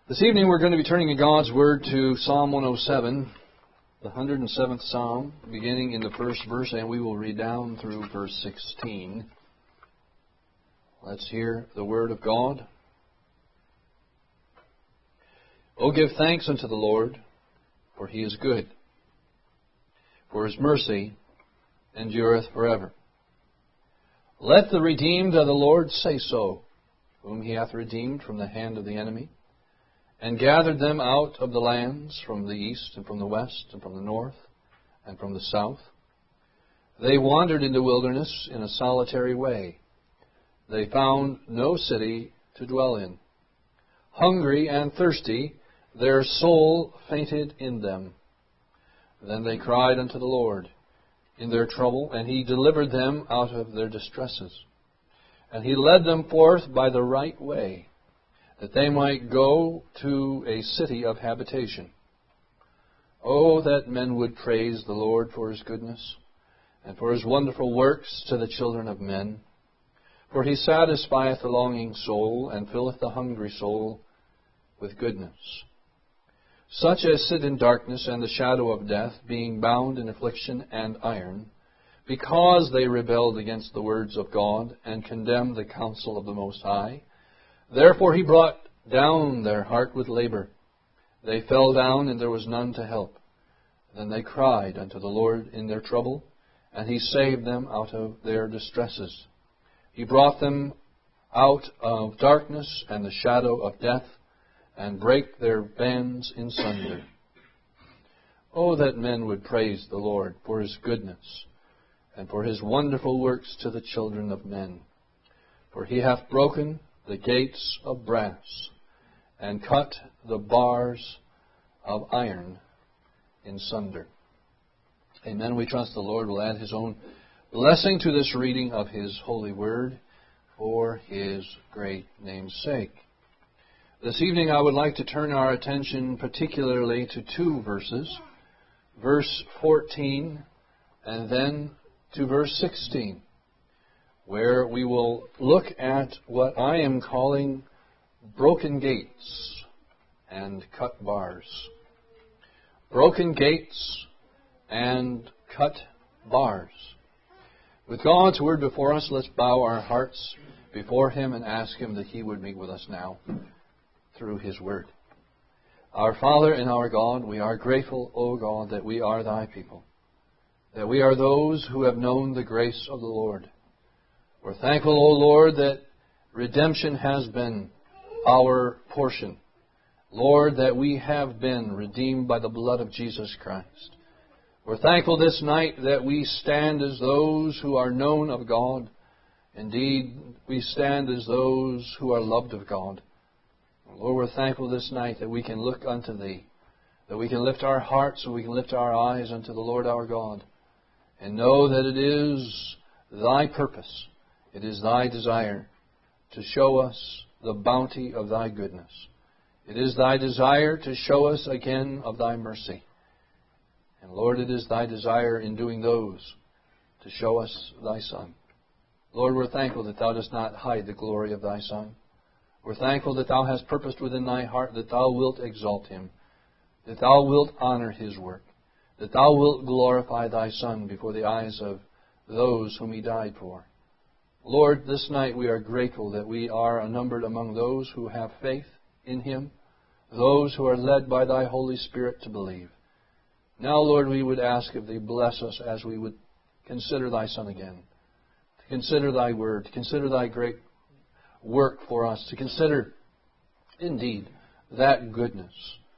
This evening we're going to be turning in God's Word to Psalm 107, the 107th Psalm, beginning in the first verse, and we will read down through verse 16. Let's hear the Word of God. O give thanks unto the Lord, for He is good, for His mercy endureth forever. Let the redeemed of the Lord say so, whom He hath redeemed from the hand of the enemy, and gathered them out of the lands from the east and from the west and from the north and from the south. They wandered in the wilderness in a solitary way. They found no city to dwell in. Hungry and thirsty, their soul fainted in them. Then they cried unto the Lord in their trouble, and He delivered them out of their distresses. And He led them forth by the right way, that they might go to a city of habitation. Oh, that men would praise the Lord for His goodness, and for His wonderful works to the children of men. For He satisfieth the longing soul, and filleth the hungry soul with goodness. Such as sit in darkness and the shadow of death, being bound in affliction and iron, because they rebelled against the words of God, and condemned the counsel of the Most High. Therefore He brought down their heart with labor. They fell down, and there was none to help. Then they cried unto the Lord in their trouble, and He saved them out of their distresses. He brought them out of darkness and the shadow of death, and brake their bands in sunder. Oh, that men would praise the Lord for His goodness, and for His wonderful works to the children of men. For He hath broken the gates of brass, and cut the bars of iron in sunder. Amen. We trust the Lord will add His own blessing to this reading of His holy word for His great name's sake. This evening I would like to turn our attention particularly to two verses, verse 14 and then to verse 16. Where we will look at what I am calling broken gates and cut bars. Broken gates and cut bars. With God's Word before us, let's bow our hearts before Him and ask Him that He would meet with us now through His Word. Our Father and our God, we are grateful, O God, that we are Thy people, that we are those who have known the grace of the Lord. We're thankful, O Lord, that redemption has been our portion. Lord, that we have been redeemed by the blood of Jesus Christ. We're thankful this night that we stand as those who are known of God. Indeed, we stand as those who are loved of God. Lord, we're thankful this night that we can look unto Thee, that we can lift our hearts and we can lift our eyes unto the Lord our God, and know that it is Thy purpose, it is Thy desire to show us the bounty of Thy goodness. It is Thy desire to show us again of Thy mercy. And Lord, it is Thy desire in doing those to show us Thy Son. Lord, we're thankful that Thou dost not hide the glory of Thy Son. We're thankful that Thou hast purposed within Thy heart that Thou wilt exalt Him, that Thou wilt honor His work, that Thou wilt glorify Thy Son before the eyes of those whom He died for. Lord, this night we are grateful that we are numbered among those who have faith in Him, those who are led by Thy Holy Spirit to believe. Now, Lord, we would ask if Thee bless us as we would consider Thy Son again, to consider Thy Word, to consider Thy great work for us, to consider, indeed, that goodness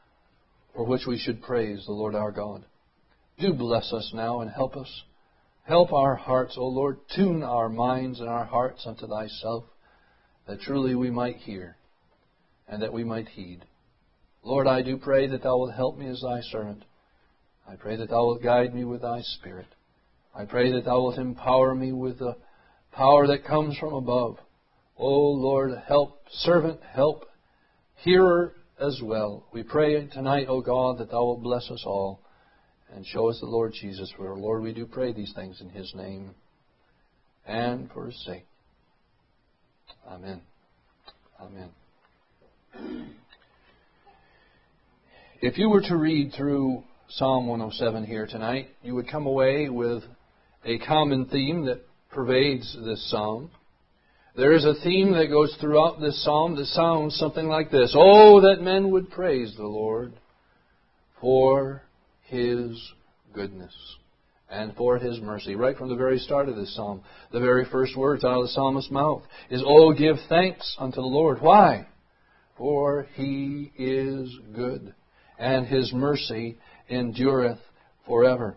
for which we should praise the Lord our God. Do bless us now and help us. Help our hearts, O Lord. Tune our minds and our hearts unto Thyself, that truly we might hear and that we might heed. Lord, I do pray that Thou wilt help me as Thy servant. I pray that Thou wilt guide me with Thy Spirit. I pray that Thou wilt empower me with the power that comes from above. O Lord, help servant, help hearer as well. We pray tonight, O God, that Thou wilt bless us all and show us the Lord Jesus. For, Lord, we do pray these things in His name and for His sake. Amen. Amen. If you were to read through Psalm 107 here tonight, you would come away with a common theme that pervades this psalm. There is a theme that goes throughout this psalm that sounds something like this. Oh, that men would praise the Lord for His goodness and for His mercy. Right from the very start of this psalm, the very first words out of the psalmist's mouth is, oh, give thanks unto the Lord. Why? For He is good, and His mercy endureth forever.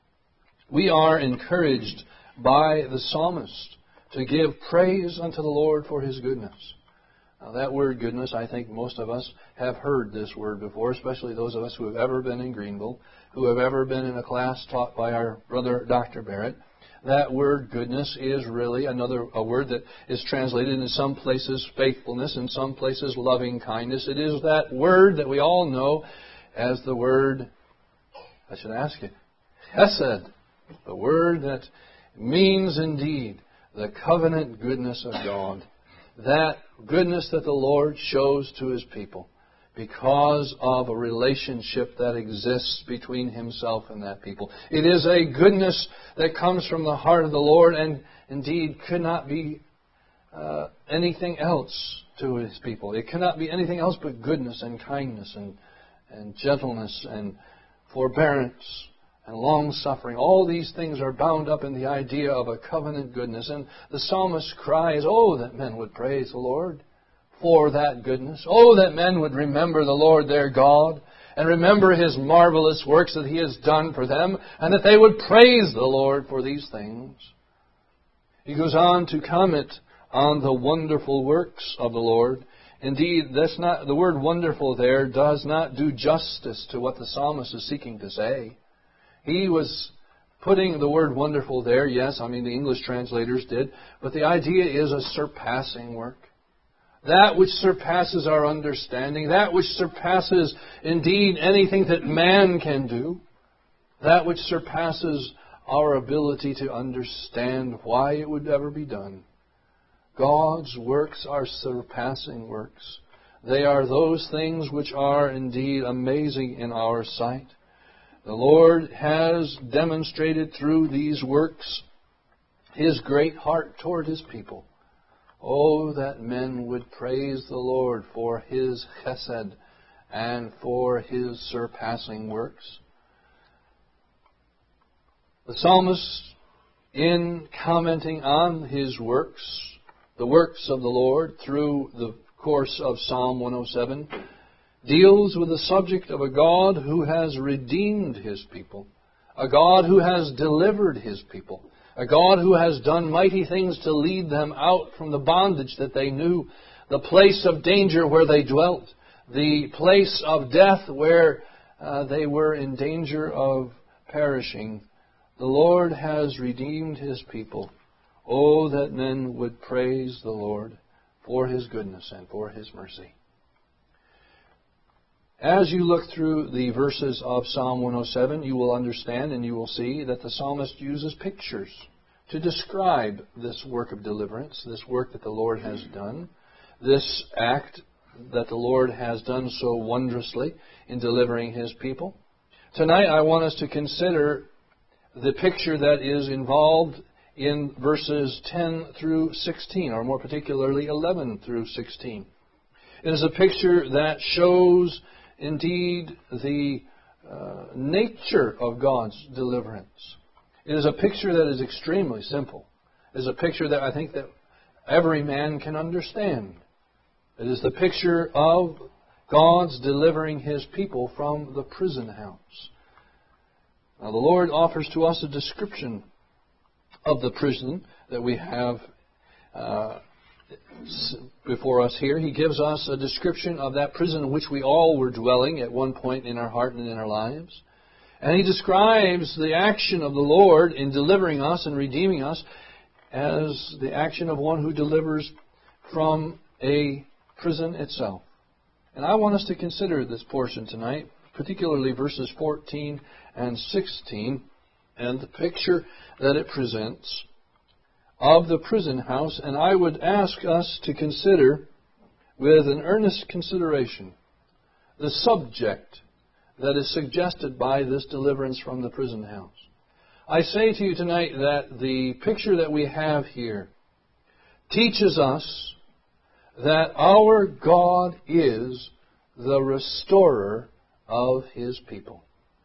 We are encouraged by the psalmist to give praise unto the Lord for His goodness. Now, that word goodness, I think most of us have heard this word before, especially those of us who have ever been in Greenville, who have ever been in a class taught by our brother Dr. Barrett. That word goodness is really a word that is translated in some places faithfulness, in some places loving kindness. It is that word that we all know as the word, I should ask you, chesed, the word that means indeed the covenant goodness of God. That goodness that the Lord shows to His people because of a relationship that exists between Himself and that people. It is a goodness that comes from the heart of the Lord and indeed could not be anything else to His people. It cannot be anything else but goodness and kindness and gentleness and forbearance and long-suffering. All these things are bound up in the idea of a covenant goodness. And the psalmist cries, oh, that men would praise the Lord for that goodness. Oh, that men would remember the Lord their God and remember His marvelous works that He has done for them, and that they would praise the Lord for these things. He goes on to comment on the wonderful works of the Lord. Indeed, the word wonderful there does not do justice to what the psalmist is seeking to say. He was putting the word wonderful there, yes, the English translators did, but the idea is a surpassing work. That which surpasses our understanding, that which surpasses indeed anything that man can do, that which surpasses our ability to understand why it would ever be done. God's works are surpassing works. They are those things which are indeed amazing in our sight. The Lord has demonstrated through these works His great heart toward His people. Oh, that men would praise the Lord for His chesed and for His surpassing works. The psalmist, in commenting on His works, the works of the Lord, through the course of Psalm 107, deals with the subject of a God who has redeemed His people, a God who has delivered His people, a God who has done mighty things to lead them out from the bondage that they knew, the place of danger where they dwelt, the place of death where they were in danger of perishing. The Lord has redeemed His people. Oh, that men would praise the Lord for His goodness and for His mercy. As you look through the verses of Psalm 107, you will understand and you will see that the psalmist uses pictures to describe this work of deliverance, this work that the Lord has done, this act that the Lord has done so wondrously in delivering His people. Tonight I want us to consider the picture that is involved in verses 10 through 16, or more particularly 11 through 16. It is a picture that shows indeed the nature of God's deliverance. It is a picture that is extremely simple. It is a picture that I think that every man can understand. It is the picture of God's delivering His people from the prison house. Now, the Lord offers to us a description of the prison that we have before us here. He gives us a description of that prison in which we all were dwelling at one point in our heart and in our lives. And He describes the action of the Lord in delivering us and redeeming us as the action of one who delivers from a prison itself. And I want us to consider this portion tonight, particularly verses 14 and 16, and the picture that it presents of the prison house. And I would ask us to consider with an earnest consideration the subject that is suggested by this deliverance from the prison house. I say to you tonight that the picture that we have here teaches us that our God is the restorer of His people.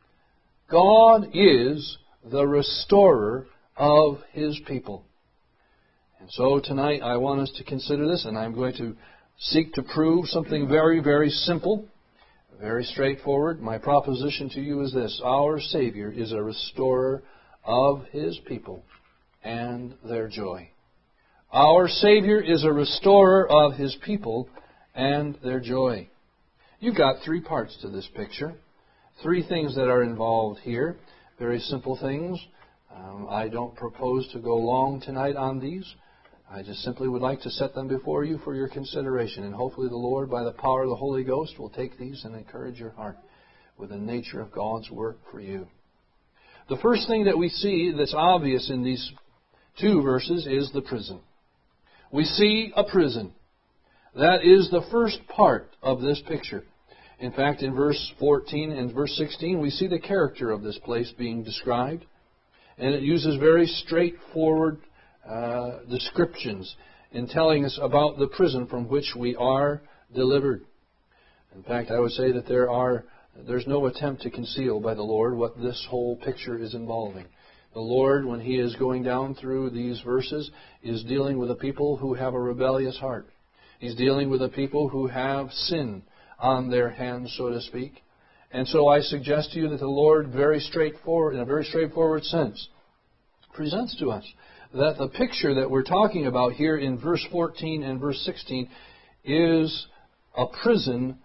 God is the restorer of His people. And so tonight I want us to consider this, and I'm going to seek to prove something very, very simple, very straightforward. My proposition to you is this: our Savior is a restorer of His people and their joy. Our Savior is a restorer of His people and their joy. You've got three parts to this picture. Three things that are involved here. Very simple things. I don't propose to go long tonight on these. I just simply would like to set them before you for your consideration. And hopefully the Lord, by the power of the Holy Ghost, will take these and encourage your heart with the nature of God's work for you. The first thing that we see that's obvious in these two verses is the prison. We see a prison. That is the first part of this picture. In fact, in verse 14 and verse 16, we see the character of this place being described. And it uses very straightforward descriptions in telling us about the prison from which we are delivered. In fact, I would say that there's no attempt to conceal by the Lord what this whole picture is involving. The Lord, when He is going down through these verses, is dealing with a people who have a rebellious heart. He's dealing with a people who have sin on their hands, so to speak. And so I suggest to you that the Lord, very straightforward, in a very straightforward sense, presents to us that the picture that we're talking about here in verse 14 and verse 16 is a prison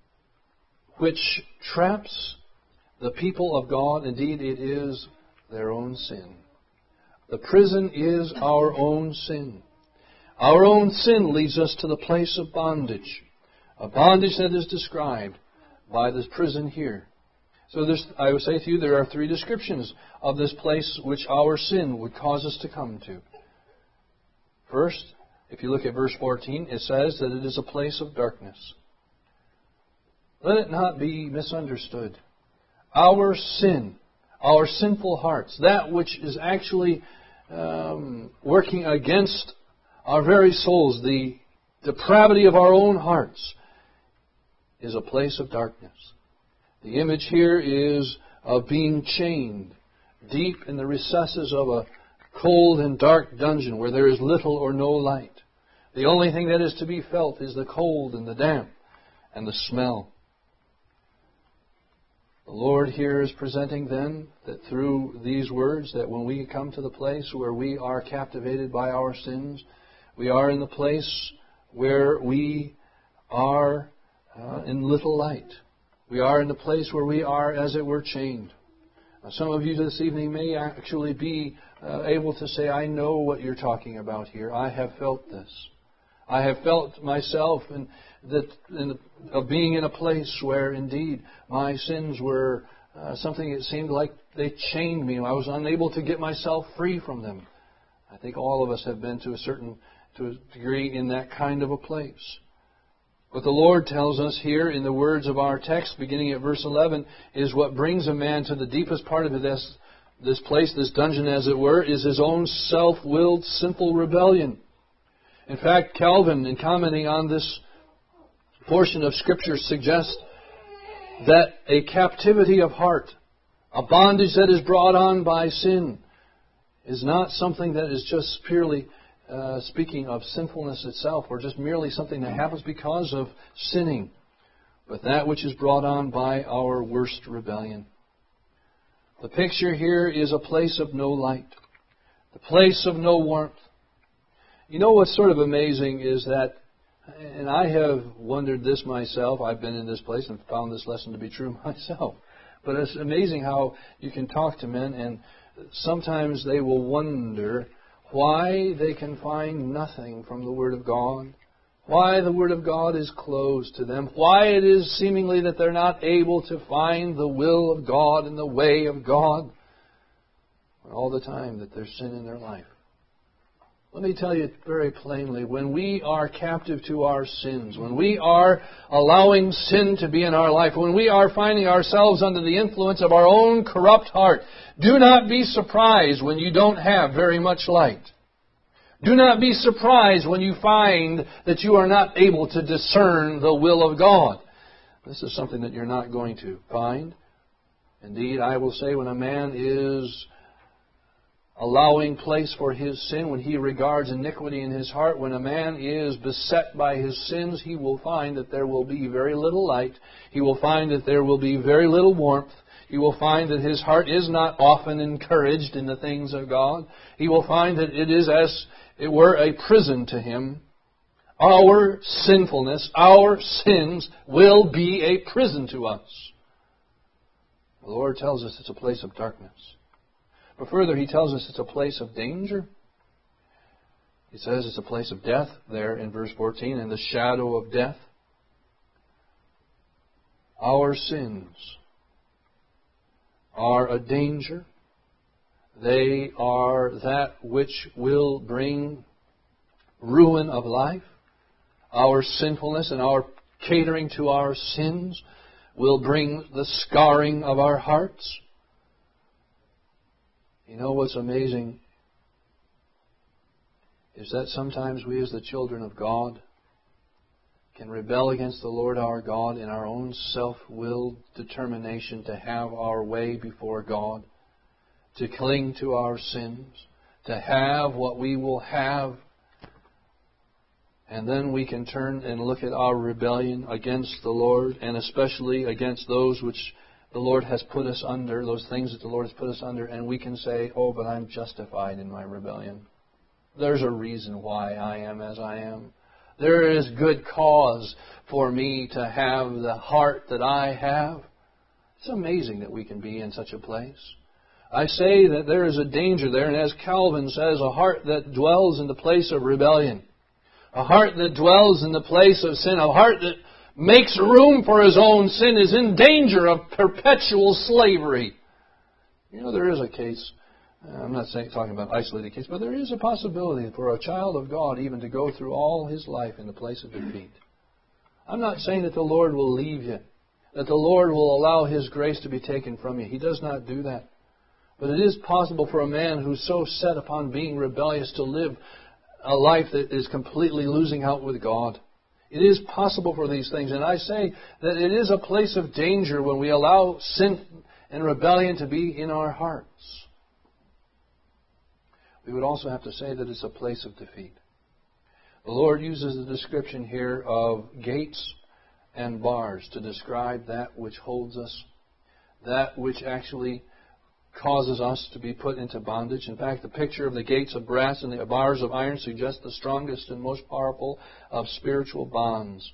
which traps the people of God. Indeed, it is their own sin. The prison is our own sin. Our own sin leads us to the place of bondage, a bondage that is described by this prison here. So I would say to you, there are three descriptions of this place which our sin would cause us to come to. First, if you look at verse 14, it says that it is a place of darkness. Let it not be misunderstood. Our sin, our sinful hearts, that which is actually working against our very souls, the depravity of our own hearts, is a place of darkness. The image here is of being chained deep in the recesses of a cold and dark dungeon where there is little or no light. The only thing that is to be felt is the cold and the damp and the smell. The Lord here is presenting then that through these words, that when we come to the place where we are captivated by our sins, we are in the place where we are in little light. We are in the place where we are, as it were, chained. Some of you this evening may actually be able to say, I know what you're talking about here. I have felt this. I have felt myself of being in a place where, indeed, my sins were something that seemed like they chained me. I was unable to get myself free from them. I think all of us have been to a degree in that kind of a place. What the Lord tells us here in the words of our text, beginning at verse 11, is what brings a man to the deepest part of this place, this dungeon as it were, is his own self-willed, sinful rebellion. In fact, Calvin, in commenting on this portion of Scripture, suggests that a captivity of heart, a bondage that is brought on by sin, is not something that is just purely speaking of sinfulness itself, or just merely something that happens because of sinning, but that which is brought on by our worst rebellion. The picture here is a place of no light, the place of no warmth. You know what's sort of amazing is that, and I have wondered this myself, I've been in this place and found this lesson to be true myself, but it's amazing how you can talk to men and sometimes they will wonder why they can find nothing from the Word of God, why the Word of God is closed to them, why it is seemingly that they're not able to find the will of God and the way of God, all the time that there's sin in their life. Let me tell you very plainly, when we are captive to our sins, when we are allowing sin to be in our life, when we are finding ourselves under the influence of our own corrupt heart, do not be surprised when you don't have very much light. Do not be surprised when you find that you are not able to discern the will of God. This is something that you're not going to find. Indeed, I will say when a man is allowing place for his sin, when he regards iniquity in his heart, when a man is beset by his sins, he will find that there will be very little light. He will find that there will be very little warmth. He will find that his heart is not often encouraged in the things of God. He will find that it is as it were a prison to him. Our sinfulness, our sins will be a prison to us. The Lord tells us it's a place of darkness. But further, He tells us it's a place of danger. He says it's a place of death there in verse 14, in the shadow of death. Our sins are a danger. They are that which will bring ruin of life. Our sinfulness and our catering to our sins will bring the scarring of our hearts. You know what's amazing is that sometimes we as the children of God can rebel against the Lord our God in our own self-willed determination to have our way before God, to cling to our sins, to have what we will have. And then we can turn and look at our rebellion against the Lord, and especially against those which the Lord has put us under, those things that the Lord has put us under, and we can say, oh, but I'm justified in my rebellion. There's a reason why I am as I am. There is good cause for me to have the heart that I have. It's amazing that we can be in such a place. I say that there is a danger there, and as Calvin says, a heart that dwells in the place of rebellion, a heart that dwells in the place of sin, a heart that makes room for his own sin is in danger of perpetual slavery. You know, there is a case, I'm not talking about an isolated case, but there is a possibility for a child of God even to go through all his life in the place of defeat. I'm not saying that the Lord will leave you, that the Lord will allow His grace to be taken from you. He does not do that. But it is possible for a man who's so set upon being rebellious to live a life that is completely losing out with God. It is possible for these things. And I say that it is a place of danger when we allow sin and rebellion to be in our hearts. We would also have to say that it's a place of defeat. The Lord uses the description here of gates and bars to describe that which holds us, that which actually causes us to be put into bondage. In fact, the picture of the gates of brass and the bars of iron suggests the strongest and most powerful of spiritual bonds.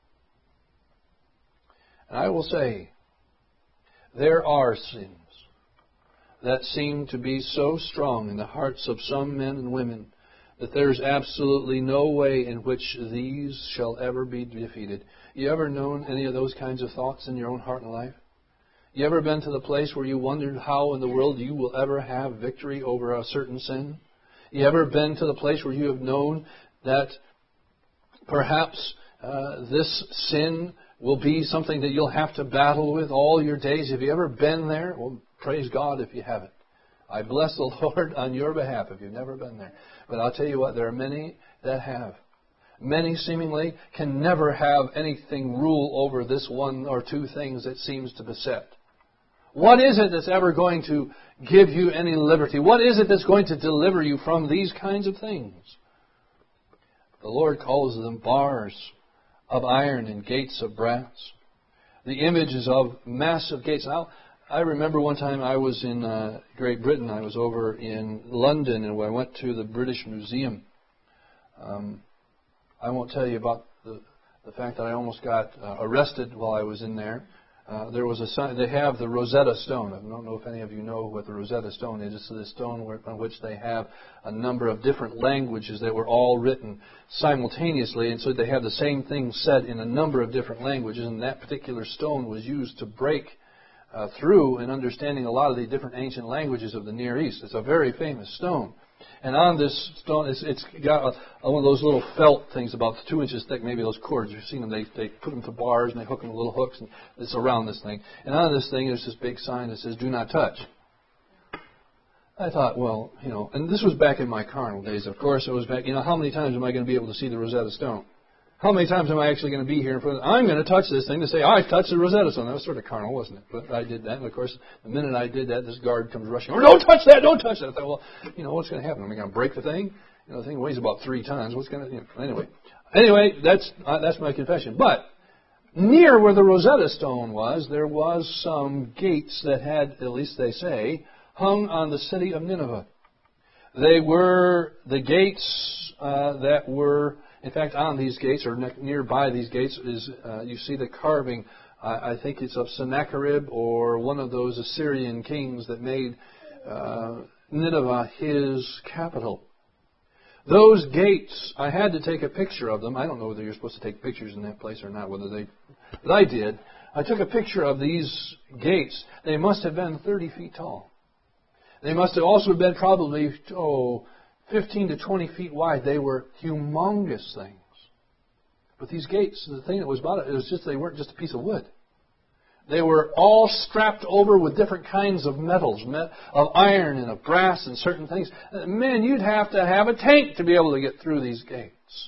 And I will say, there are sins that seem to be so strong in the hearts of some men and women that there is absolutely no way in which these shall ever be defeated. You ever known any of those kinds of thoughts in your own heart and life? You ever been to the place where you wondered how in the world you will ever have victory over a certain sin? You ever been to the place where you have known that perhaps this sin will be something that you'll have to battle with all your days? Have you ever been there? Well, praise God if you haven't. I bless the Lord on your behalf if you've never been there. But I'll tell you what, there are many that have. Many seemingly can never have anything rule over this one or two things that seems to beset. What is it that's ever going to give you any liberty? What is it that's going to deliver you from these kinds of things? The Lord calls them bars of iron and gates of brass. The images of massive gates. Now, I remember one time I was in Great Britain. I was over in London, and I went to the British Museum. I won't tell you about the fact that I almost got arrested while I was in there. There was a sign. They have the Rosetta Stone. I don't know if any of you know what the Rosetta Stone is. It's the stone on which they have a number of different languages that were all written simultaneously, and so they have the same thing said in a number of different languages. And that particular stone was used to break through and understanding a lot of the different ancient languages of the Near East. It's a very famous stone. And on this stone, it's got one of those little felt things about 2 inches thick, maybe those cords. You've seen them. They put them to bars and they hook them with little hooks, and it's around this thing. And on this thing, there's this big sign that says, "Do not touch." I thought, well, and this was back in my carnal days. Of course, it was back, how many times am I going to be able to see the Rosetta Stone? How many times am I actually going to be here in front of I'm going to touch this thing to say, I touched the Rosetta Stone. That was sort of carnal, wasn't it? But I did that. And, of course, the minute I did that, this guard comes rushing. Oh, don't touch that! Don't touch that! I thought, well, what's going to happen? Am I going to break the thing? The thing weighs about 3 tons. What's going to... Anyway, that's my confession. But near where the Rosetta Stone was, there was some gates that had, at least they say, hung on the city of Nineveh. They were the gates that were... In fact, on these gates, or nearby these gates, is you see the carving. I think it's of Sennacherib, or one of those Assyrian kings that made Nineveh his capital. Those gates, I had to take a picture of them. I don't know whether you're supposed to take pictures in that place or not. But I did. I took a picture of these gates. They must have been 30 feet tall. They must have also been probably 15 to 20 feet wide. They were humongous things. But these gates, the thing that was about it was just they weren't just a piece of wood. They were all strapped over with different kinds of metals, of iron and of brass and certain things. Man, you'd have to have a tank to be able to get through these gates.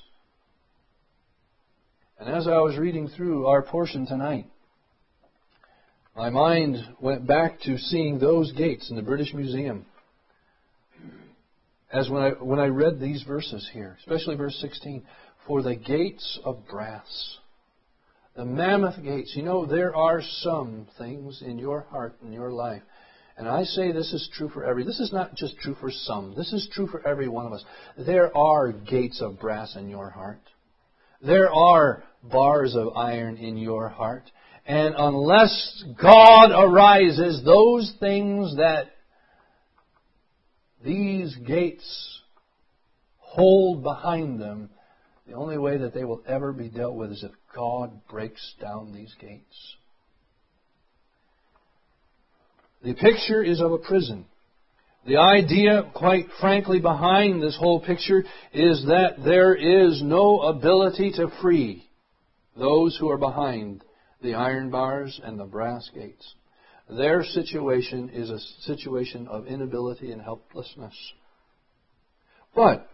And as I was reading through our portion tonight, my mind went back to seeing those gates in the British Museum. As when I read these verses here, especially verse 16, for the gates of brass, the mammoth gates. There are some things in your heart and your life, and I say this is true for this is not just true for some. This is true for every one of us. There are gates of brass in your heart. There are bars of iron in your heart. And unless God arises, those things that these gates hold behind them, the only way that they will ever be dealt with is if God breaks down these gates. The picture is of a prison. The idea, quite frankly, behind this whole picture is that there is no ability to free those who are behind the iron bars and the brass gates. Their situation is a situation of inability and helplessness. But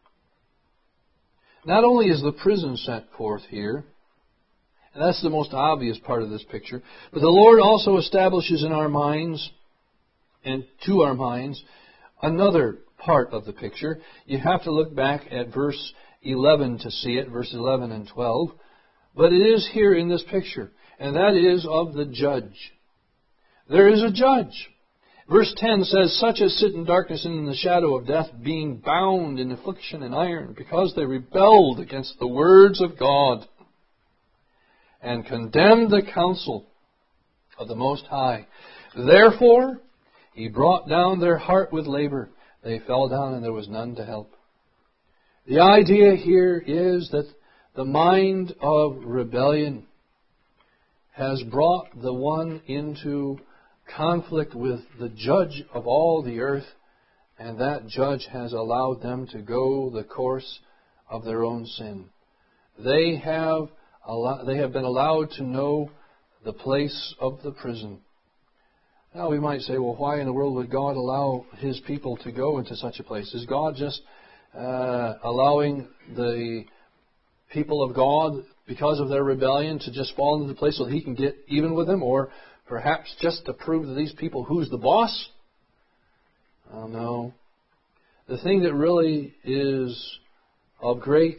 not only is the prison set forth here, and that's the most obvious part of this picture, but the Lord also establishes in our minds and to our minds another part of the picture. You have to look back at verse 11 to see it, verse 11 and 12. But it is here in this picture, and that is of the judge. There is a judge. Verse 10 says, such as sit in darkness and in the shadow of death, being bound in affliction and iron, because they rebelled against the words of God, and condemned the counsel of the Most High. Therefore, He brought down their heart with labor. They fell down, and there was none to help. The idea here is that the mind of rebellion has brought the one into conflict with the judge of all the earth, and that judge has allowed them to go the course of their own sin. They have been allowed to know the place of the prison. Now we might say, well, why in the world would God allow His people to go into such a place? Is God just allowing the people of God, because of their rebellion, to just fall into the place so that He can get even with them? Or perhaps just to prove to these people who's the boss? Oh, no. The thing that really is of great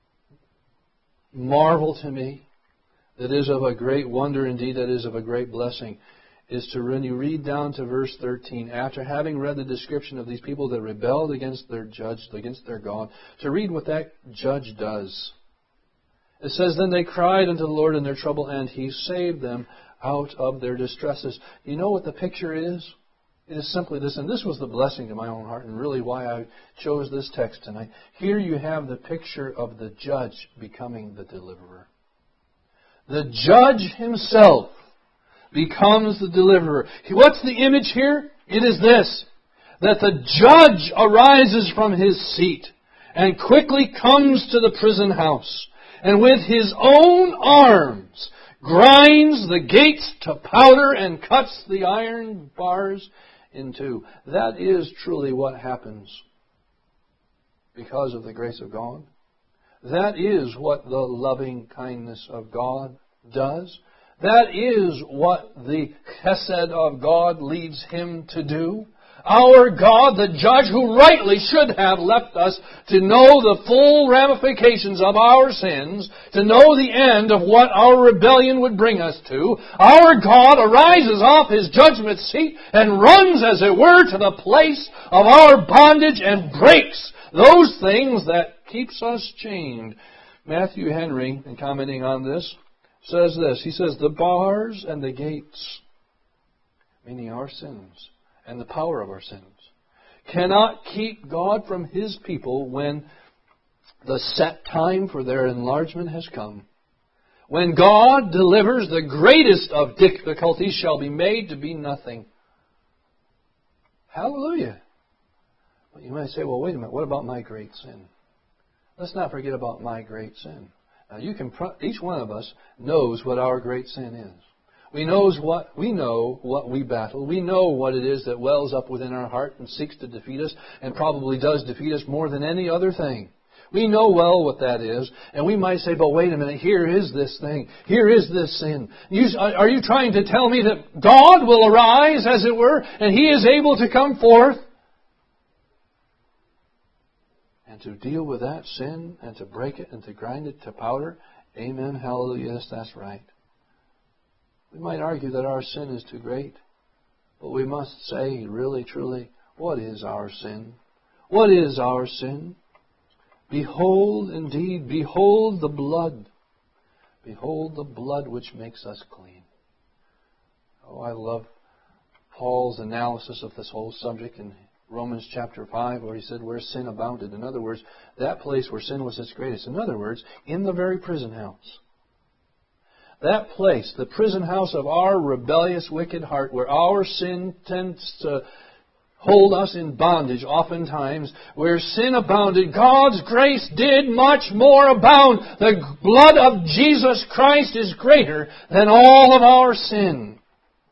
marvel to me, that is of a great wonder indeed, that is of a great blessing, is to, when you read down to verse 13, after having read the description of these people that rebelled against their judge, against their God, to read what that judge does. It says, then they cried unto the Lord in their trouble, and He saved them out of their distresses. You know what the picture is? It is simply this, and this was the blessing to my own heart, and really why I chose this text tonight. Here you have the picture of the judge becoming the deliverer. The judge himself becomes the deliverer. What's the image here? It is this. that the judge arises from his seat and quickly comes to the prison house, and with his own arms grinds the gates to powder and cuts the iron bars in two. That is truly what happens because of the grace of God. That is what the loving kindness of God does. That is what the chesed of God leads Him to do. Our God, the judge who rightly should have left us to know the full ramifications of our sins, to know the end of what our rebellion would bring us to, our God arises off His judgment seat and runs, as it were, to the place of our bondage and breaks those things that keeps us chained. Matthew Henry, in commenting on this, says this. He says, the bars and the gates, meaning our sins, and the power of our sins, cannot keep God from His people when the set time for their enlargement has come. When God delivers, the greatest of difficulties shall be made to be nothing. Hallelujah. Well, you might say, well, wait a minute, what about my great sin? Let's not forget about my great sin. Now, each one of us knows what our great sin is. We know what we battle. We know what it is that wells up within our heart and seeks to defeat us, and probably does defeat us more than any other thing. We know well what that is, and we might say, but wait a minute, here is this thing. Here is this sin. Are you trying to tell me that God will arise, as it were, and He is able to come forth and to deal with that sin and to break it and to grind it to powder? Amen. Hallelujah. Yes, that's right. We might argue that our sin is too great, but we must say, really, truly, what is our sin? What is our sin? Behold, indeed, behold the blood. Behold the blood which makes us clean. Oh, I love Paul's analysis of this whole subject in Romans chapter 5, where he said, where sin abounded. In other words, that place where sin was its greatest. In other words, in the very prison house. That place, the prison house of our rebellious, wicked heart, where our sin tends to hold us in bondage oftentimes, where sin abounded, God's grace did much more abound. The blood of Jesus Christ is greater than all of our sin.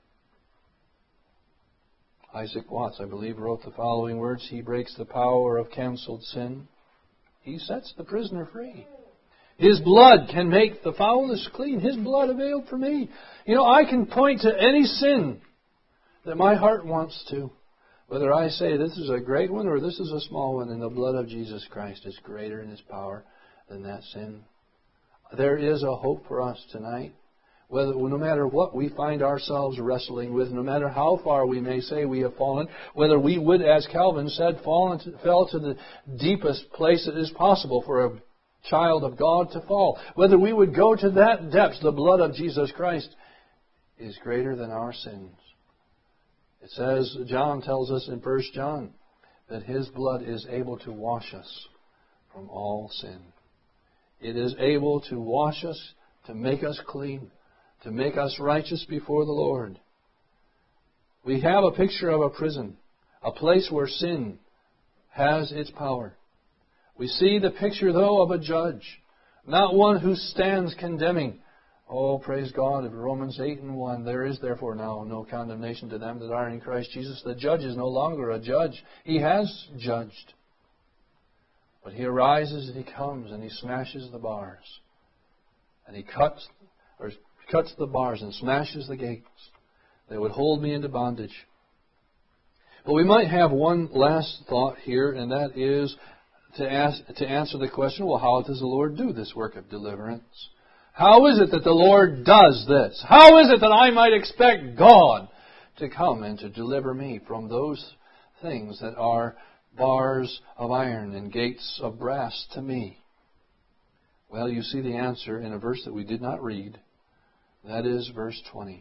Isaac Watts, I believe, wrote the following words. He breaks the power of canceled sin. He sets the prisoner free. His blood can make the foulest clean. His blood availed for me. You know, I can point to any sin that my heart wants to. Whether I say this is a great one or this is a small one, and the blood of Jesus Christ is greater in His power than that sin. There is a hope for us tonight. No matter what we find ourselves wrestling with, no matter how far we may say we have fallen, whether we would, as Calvin said, fell to the deepest place that is possible for a child of God to fall, whether we would go to that depth, the blood of Jesus Christ is greater than our sins. It says, John tells us in 1 John, that His blood is able to wash us from all sin. It is able to wash us, to make us clean, to make us righteous before the Lord. We have a picture of a prison, a place where sin has its power. We see the picture, though, of a judge, not one who stands condemning. Oh, praise God, in Romans 8:1, there is therefore now no condemnation to them that are in Christ Jesus. The judge is no longer a judge. He has judged. But He arises and He comes and He smashes the bars. And He cuts the bars and smashes the gates that would hold me into bondage. But we might have one last thought here, and that is to answer the question, well, how does the Lord do this work of deliverance? How is it that the Lord does this? How is it that I might expect God to come and to deliver me from those things that are bars of iron and gates of brass to me? Well, you see the answer in a verse that we did not read. That is verse 20.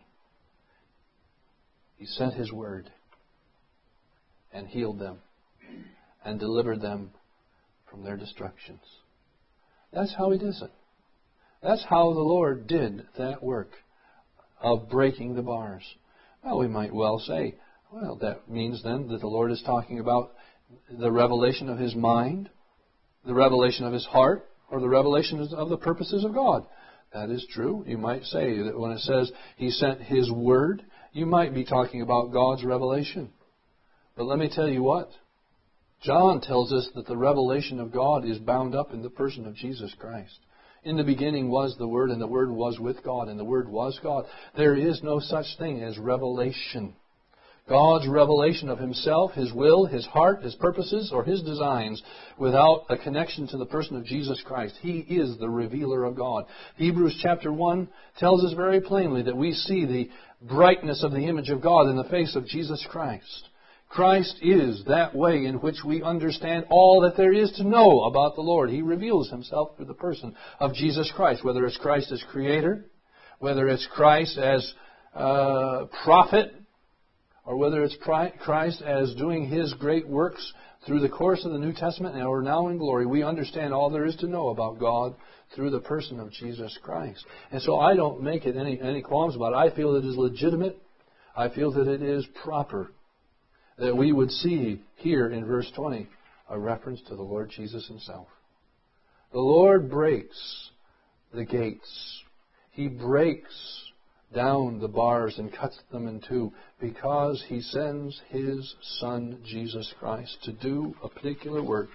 He sent His word and healed them and delivered them from their destructions. That's how He does it. That's how the Lord did that work of breaking the bars. Well, we might well say, Well, that means then that the Lord is talking about the revelation of His mind, the revelation of His heart, or the revelation of the purposes of God. That is true. You might say that when it says He sent His Word, you might be talking about God's revelation. But let me tell you what. John tells us that the revelation of God is bound up in the person of Jesus Christ. In the beginning was the Word, and the Word was with God, and the Word was God. There is no such thing as revelation. God's revelation of Himself, His will, His heart, His purposes, or His designs without a connection to the person of Jesus Christ. He is the revealer of God. Hebrews chapter 1 tells us very plainly that we see the brightness of the image of God in the face of Jesus Christ. Christ is that way in which we understand all that there is to know about the Lord. He reveals Himself through the person of Jesus Christ, whether it's Christ as Creator, whether it's Christ as prophet, or whether it's Christ as doing His great works through the course of the New Testament and we're now in glory. We understand all there is to know about God through the person of Jesus Christ. And so I don't make it any qualms about it. I feel it is legitimate. I feel that it is proper that we would see here in verse 20 a reference to the Lord Jesus Himself. The Lord breaks the gates. He breaks down the bars and cuts them in two because He sends His Son, Jesus Christ, to do a particular work.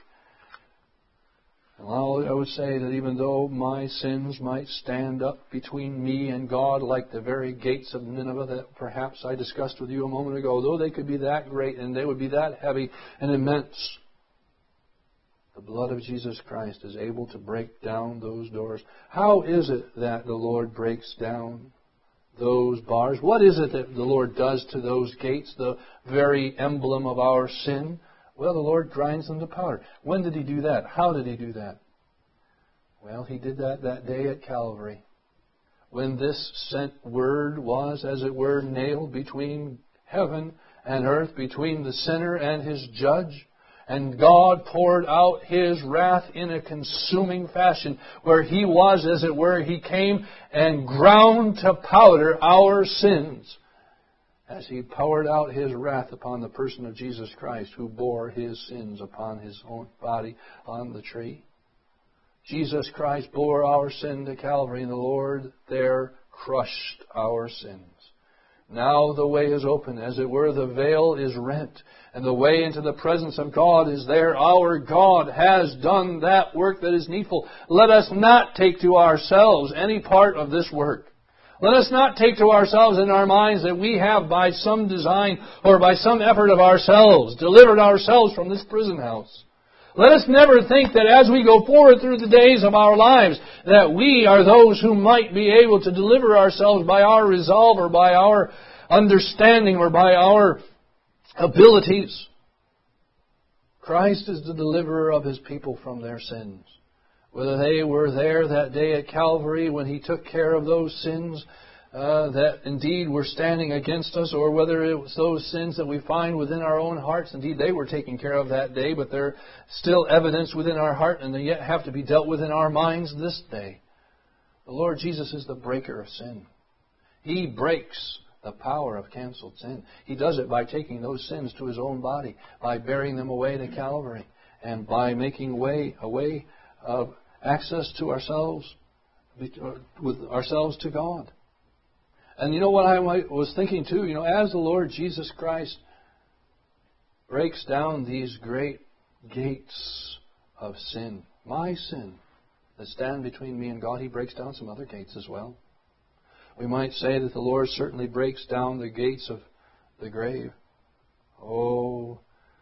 And I would say that even though my sins might stand up between me and God like the very gates of Nineveh that perhaps I discussed with you a moment ago, though they could be that great and they would be that heavy and immense, the blood of Jesus Christ is able to break down those doors. How is it that the Lord breaks down those bars? What is it that the Lord does to those gates, the very emblem of our sin? Well, the Lord grinds them to powder. When did He do that? How did He do that? Well, He did that day at Calvary, when this sent Word was, as it were, nailed between heaven and earth, between the sinner and his judge. And God poured out His wrath in a consuming fashion, where He was, as it were, He came and ground to powder our sins, as He poured out His wrath upon the person of Jesus Christ, who bore His sins upon His own body on the tree. Jesus Christ bore our sin to Calvary, and the Lord there crushed our sins. Now the way is open, as it were, the veil is rent, and the way into the presence of God is there. Our God has done that work that is needful. Let us not take to ourselves any part of this work. Let us not take to ourselves in our minds that we have by some design or by some effort of ourselves delivered ourselves from this prison house. Let us never think that as we go forward through the days of our lives that we are those who might be able to deliver ourselves by our resolve or by our understanding or by our abilities. Christ is the deliverer of His people from their sins. Whether they were there that day at Calvary when He took care of those sins that indeed were standing against us, or whether it was those sins that we find within our own hearts. Indeed, they were taken care of that day, but they're still evidence within our heart, and they yet have to be dealt with in our minds this day. The Lord Jesus is the breaker of sin. He breaks the power of canceled sin. He does it by taking those sins to His own body, by bearing them away to Calvary, and by making a way of access to ourselves, with ourselves to God. And you know what I was thinking too? As the Lord Jesus Christ breaks down these great gates of sin, my sin, that stand between me and God, He breaks down some other gates as well. We might say that the Lord certainly breaks down the gates of the grave. Oh,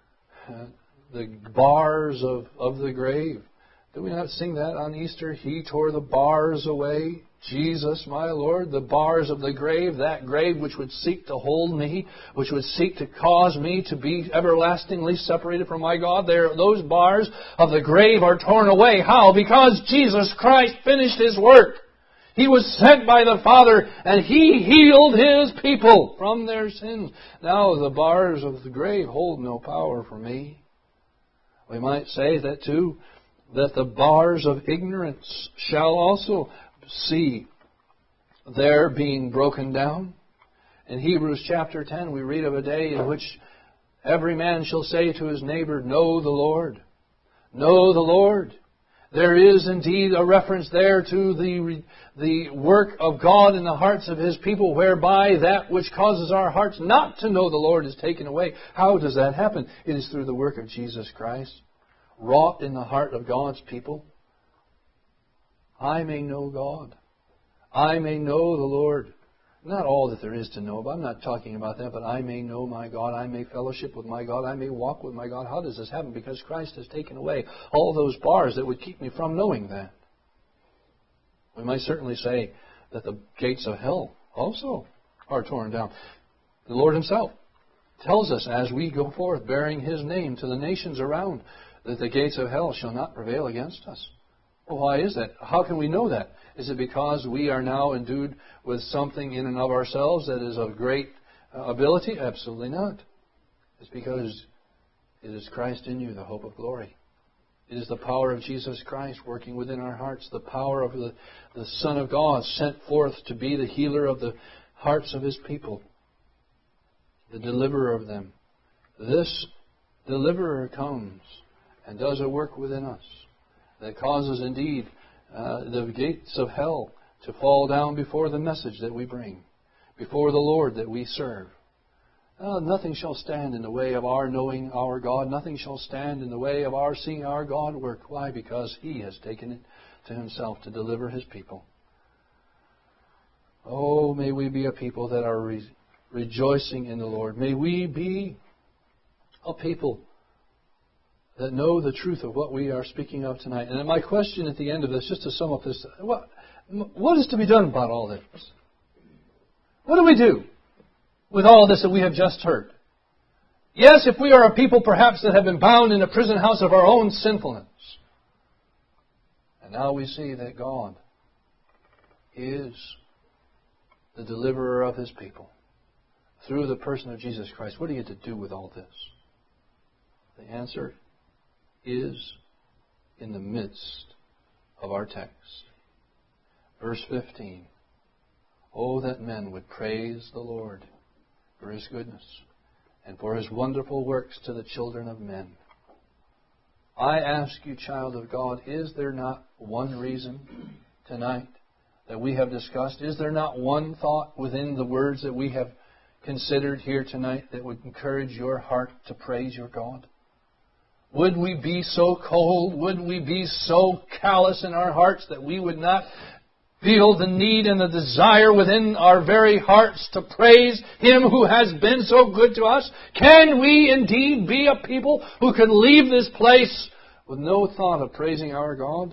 the bars of the grave. Did we not sing that on Easter? He tore the bars away. Jesus, my Lord, the bars of the grave, that grave which would seek to hold me, which would seek to cause me to be everlastingly separated from my God. Those bars of the grave are torn away. How? Because Jesus Christ finished His work. He was sent by the Father, and He healed His people from their sins. Now the bars of the grave hold no power for me. We might say that too, that the bars of ignorance shall also see their being broken down. In Hebrews chapter 10, we read of a day in which every man shall say to his neighbor, "Know the Lord." Know the Lord. There is indeed a reference there to the work of God in the hearts of His people, whereby that which causes our hearts not to know the Lord is taken away. How does that happen? It is through the work of Jesus Christ, wrought in the heart of God's people. I may know God. I may know the Lord. Not all that there is to know, but I'm not talking about that, but I may know my God, I may fellowship with my God, I may walk with my God. How does this happen? Because Christ has taken away all those bars that would keep me from knowing that. We might certainly say that the gates of hell also are torn down. The Lord Himself tells us as we go forth bearing His name to the nations around that the gates of hell shall not prevail against us. Well, why is that? How can we know that? Is it because we are now endued with something in and of ourselves that is of great ability? Absolutely not. It's because it is Christ in you, the hope of glory. It is the power of Jesus Christ working within our hearts, the power of the Son of God sent forth to be the healer of the hearts of His people, the deliverer of them. This deliverer comes and does a work within us that causes indeed the gates of hell to fall down before the message that we bring, before the Lord that we serve. Nothing shall stand in the way of our knowing our God. Nothing shall stand in the way of our seeing our God work. Why? Because He has taken it to Himself to deliver His people. Oh, may we be a people that are rejoicing in the Lord. May we be a people that know the truth of what we are speaking of tonight. And my question at the end of this, just to sum up this, what is to be done about all this? What do we do with all this that we have just heard? Yes, if we are a people perhaps that have been bound in a prison house of our own sinfulness. And now we see that God is the deliverer of His people through the person of Jesus Christ. What do you get to do with all this? The answer is in the midst of our text. Verse 15. Oh, that men would praise the Lord for His goodness and for His wonderful works to the children of men. I ask you, child of God, is there not one reason tonight that we have discussed? Is there not one thought within the words that we have considered here tonight that would encourage your heart to praise your God? Would we be so cold? Would we be so callous in our hearts that we would not feel the need and the desire within our very hearts to praise Him who has been so good to us? Can we indeed be a people who can leave this place with no thought of praising our God?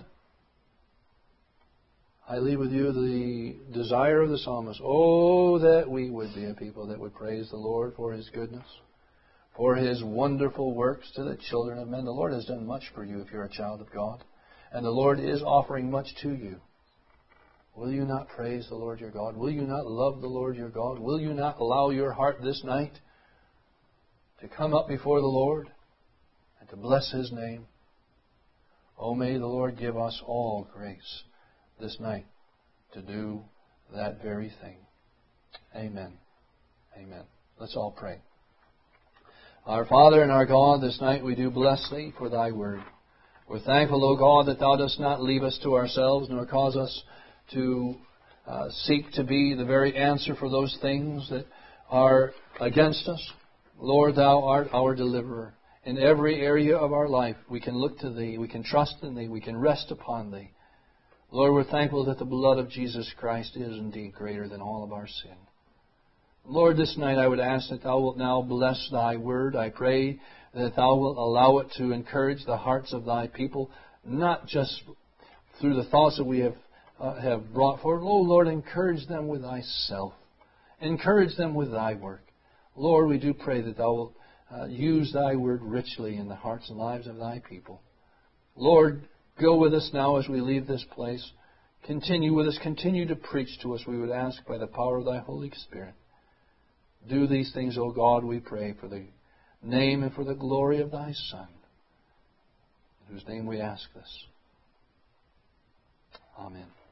I leave with you the desire of the psalmist. Oh, that we would be a people that would praise the Lord for His goodness, for His wonderful works to the children of men. The Lord has done much for you if you're a child of God. And the Lord is offering much to you. Will you not praise the Lord your God? Will you not love the Lord your God? Will you not allow your heart this night to come up before the Lord and to bless His name? Oh, may the Lord give us all grace this night to do that very thing. Amen. Amen. Let's all pray. Our Father and our God, this night we do bless Thee for Thy word. We're thankful, O God, that Thou dost not leave us to ourselves, nor cause us to seek to be the very answer for those things that are against us. Lord, Thou art our deliverer. In every area of our life, we can look to Thee, we can trust in Thee, we can rest upon Thee. Lord, we're thankful that the blood of Jesus Christ is indeed greater than all of our sin. Lord, this night I would ask that Thou wilt now bless Thy word. I pray that Thou wilt allow it to encourage the hearts of Thy people, not just through the thoughts that we have brought forward. Oh, Lord, encourage them with Thyself. Encourage them with Thy work. Lord, we do pray that Thou wilt use Thy word richly in the hearts and lives of Thy people. Lord, go with us now as we leave this place. Continue with us. Continue to preach to us, we would ask, by the power of Thy Holy Spirit. Do these things, O God, we pray, for the name and for the glory of Thy Son, in whose name we ask this. Amen.